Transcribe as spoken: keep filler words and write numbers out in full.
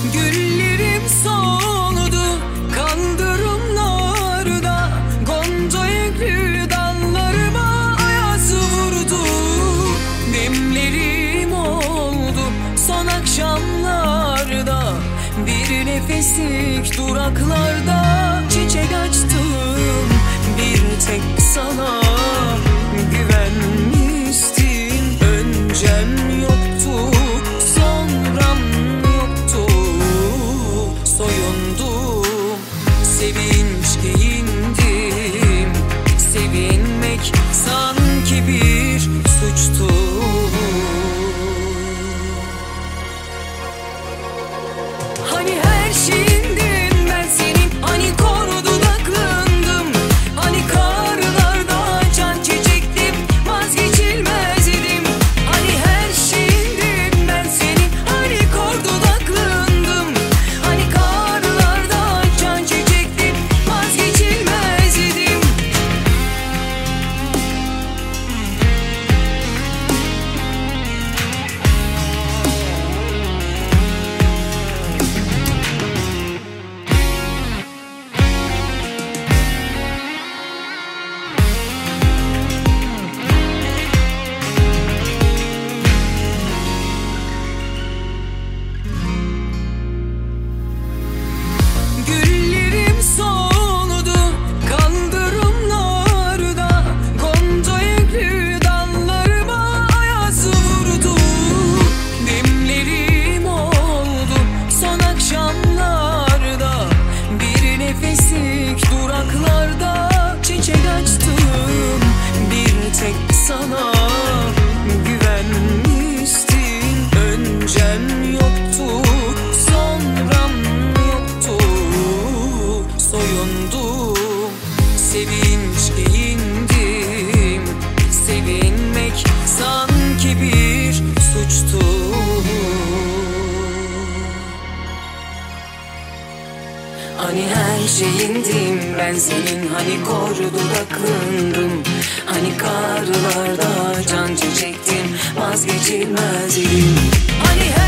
Güllerim soldu kaldırımlarda, gonca yüklü dallarıma ayaz vurdu. Demlerim oldu son akşamlarda, bir nefeslik duraklarda çiçek açtım bir tek sana. Güvenmiştim, öncem yoktu, sonram yoktu. Soyundum, sevinç giyindim. Sevinmek sanki bir suçtu. Hani her şeyindim ben senin, hani kor dudaklandım, hani karlarda can çiçektim, vazgeçilmez idim. Hani her şeyindim ben senin, hani kor dudaklandım, hani karlarda can çiçektim, vazgeçilmez idim. Güllerim soldu kaldırımlarda, gonca yüklü dallarıma ayaz vurdu. Demlerim oldu son akşamlarda, bir nefeslik duraklarda çiçek açtım bir tek sana. Güvenmiştim, öncem yoktu, sonram yoktu. Soyundum, sevinç giyindim. Sevinmek sanki bir suçtu. Hani her şeyindim ben senin, hani kor dudaklandım, hani karlarda can çiçektim, vazgeçilmez idim. Hani